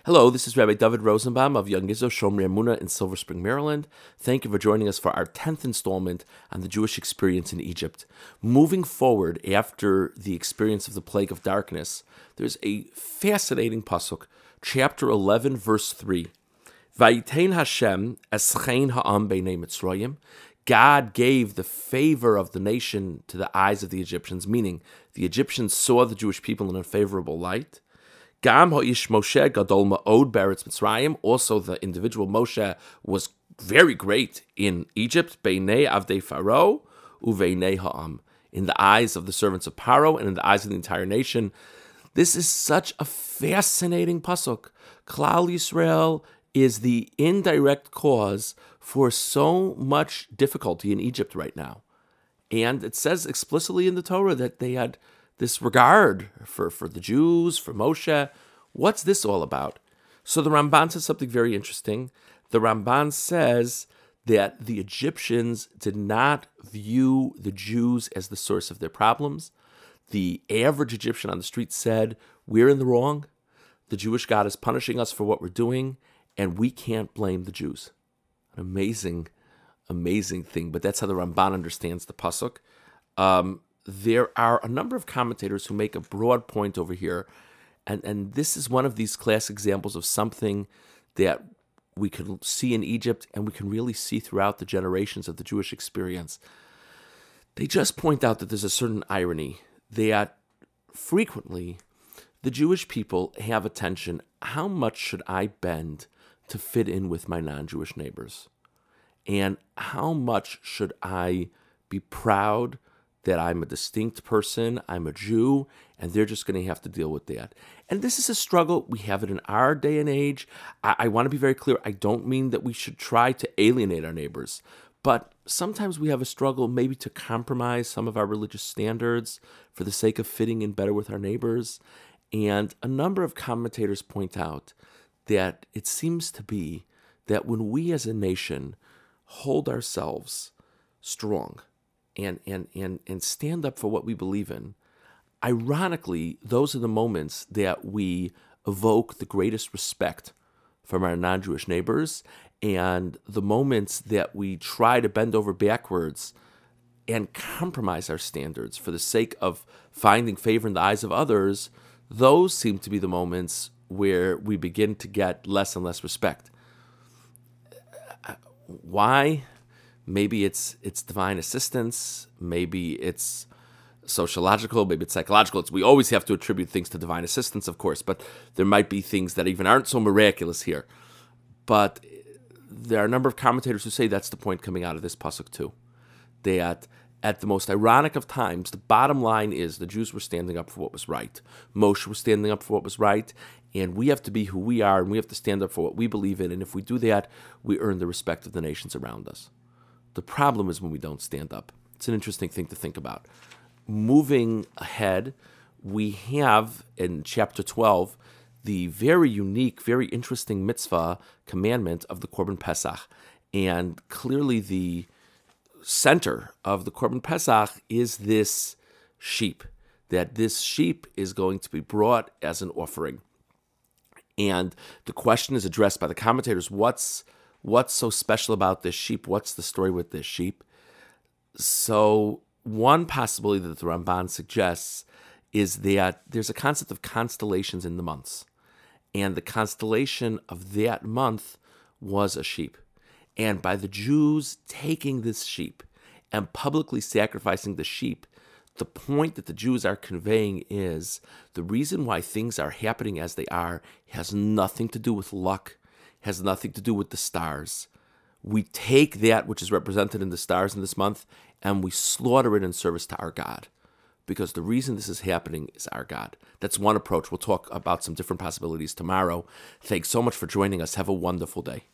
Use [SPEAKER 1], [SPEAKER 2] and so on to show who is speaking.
[SPEAKER 1] Hello, this is Rabbi David Rosenbaum of Young Izzo Shomrei Emunah in Silver Spring, Maryland. Thank you for joining us for our 10th installment on the Jewish experience in Egypt. Moving forward after the experience of the plague of darkness, there's a fascinating pasuk, chapter 11, verse 3. Vayitein Hashem eschein ha'am beinei Mitzrayim. God gave the favor of the nation to the eyes of the Egyptians, meaning the Egyptians saw the Jewish people in a favorable light. Gam ha'ish Moshe gadol ma'od beretz Mitzrayim. Also, the individual Moshe was very great in Egypt. Beinei avdei Pharaoh uveinei ha'am. In the eyes of the servants of Paro and in the eyes of the entire nation. This is such a fascinating pasuk. Klal Yisrael is the indirect cause for so much difficulty in Egypt right now. And it says explicitly in the Torah that they had this regard for the Jews, for Moshe. What's this all about? So the Ramban says something very interesting. The Ramban says that the Egyptians did not view the Jews as the source of their problems. The average Egyptian on the street said, we're in the wrong. The Jewish God is punishing us for what we're doing, and we can't blame the Jews. An amazing, amazing thing. But that's how the Ramban understands the pasuk. There are a number of commentators who make a broad point over here, and this is one of these classic examples of something that we can see in Egypt and we can really see throughout the generations of the Jewish experience. They just point out that there's a certain irony that frequently the Jewish people have a tension. How much should I bend to fit in with my non-Jewish neighbors? And how much should I be proud that I'm a distinct person, I'm a Jew, and they're just going to have to deal with that? And this is a struggle. We have it in our day and age. I want to be very clear. I don't mean that we should try to alienate our neighbors, but sometimes we have a struggle maybe to compromise some of our religious standards for the sake of fitting in better with our neighbors. And a number of commentators point out that it seems to be that when we as a nation hold ourselves strong and stand up for what we believe in, ironically, those are the moments that we evoke the greatest respect from our non-Jewish neighbors, and the moments that we try to bend over backwards and compromise our standards for the sake of finding favor in the eyes of others. Those seem to be the moments where we begin to get less and less respect. Why? Maybe it's divine assistance. Maybe it's sociological. Maybe it's psychological. We always have to attribute things to divine assistance, of course, but there might be things that even aren't so miraculous here. But there are a number of commentators who say that's the point coming out of this pasuk too. That at the most ironic of times, the bottom line is the Jews were standing up for what was right. Moshe was standing up for what was right, and we have to be who we are, and we have to stand up for what we believe in, and if we do that, we earn the respect of the nations around us. The problem is when we don't stand up. It's an interesting thing to think about. Moving ahead, we have in chapter 12 the very unique, very interesting mitzvah commandment of the Korban Pesach, and clearly the center of the Korban Pesach is this sheep, that this sheep is going to be brought as an offering. And the question is addressed by the commentators, what's so special about this sheep? What's the story with this sheep? So one possibility that the Ramban suggests is that there's a concept of constellations in the months. And the constellation of that month was a sheep. And by the Jews taking this sheep and publicly sacrificing the sheep, the point that the Jews are conveying is the reason why things are happening as they are has nothing to do with luck, has nothing to do with the stars. We take that which is represented in the stars in this month and we slaughter it in service to our God. Because the reason this is happening is our God. That's one approach. We'll talk about some different possibilities tomorrow. Thanks so much for joining us. Have a wonderful day.